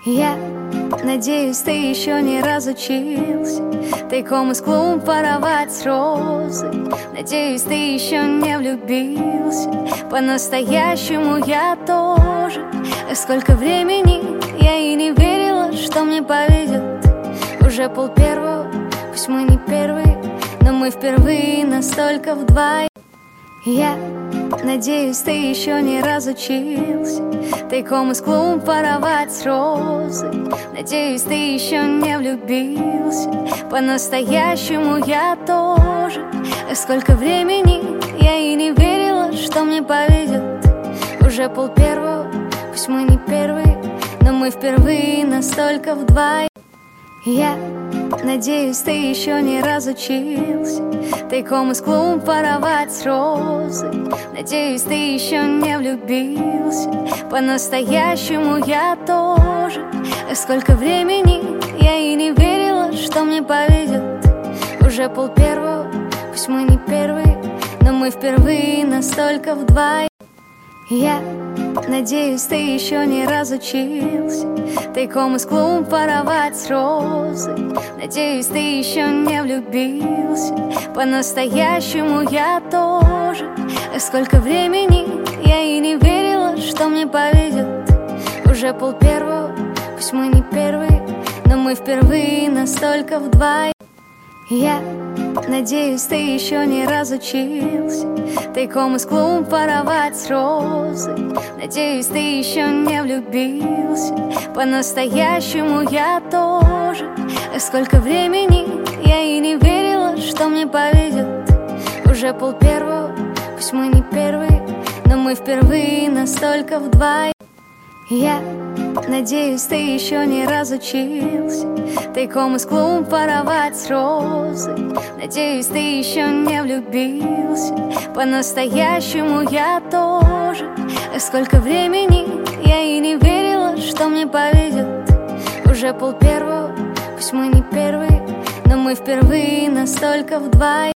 Я надеюсь, ты еще не разучился тайком из клумб воровать розы. Надеюсь, ты еще не влюбился по-настоящему, я тоже. Сколько времени я и не верила, что мне повезет. Уже 12:30, пусть мы не первые, но мы впервые настолько вдвоем. Я надеюсь, ты еще не разучился тайком из клумб воровать розы. Надеюсь, ты еще не влюбился по-настоящему, я тоже. Сколько времени я и не верила, что мне повезет. Уже 12:30, пусть мы не первые, но мы впервые настолько вдвоем. Я надеюсь, ты еще не разучился тайком из клумб воровать розы. Надеюсь, ты еще не влюбился по-настоящему, я тоже. Сколько времени я и не верила, что мне повезет. Уже 12:30, пусть мы не первые, но мы впервые настолько вдвоем. Я надеюсь, ты еще не разучился тайком из клумб воровать розы. Надеюсь, ты еще не влюбился по-настоящему, я тоже. Сколько времени я и не верила, что мне повезет. Уже 12:30, пусть мы не первые, но мы впервые настолько вдвоем. Я надеюсь, ты еще не разучился тайком из клумб воровать розы. Надеюсь, ты еще не влюбился по-настоящему, я тоже. Сколько времени я и не верила, что мне повезет. Уже 12:30, пусть мы не первые, но мы впервые настолько вдвоем. Я надеюсь, ты еще не разучился тайком из клумб воровать розы. Надеюсь, ты еще не влюбился по-настоящему, я тоже. Сколько времени я и не верила, что мне повезет. Уже 12:30, пусть мы не первые, но мы впервые настолько вдвоем.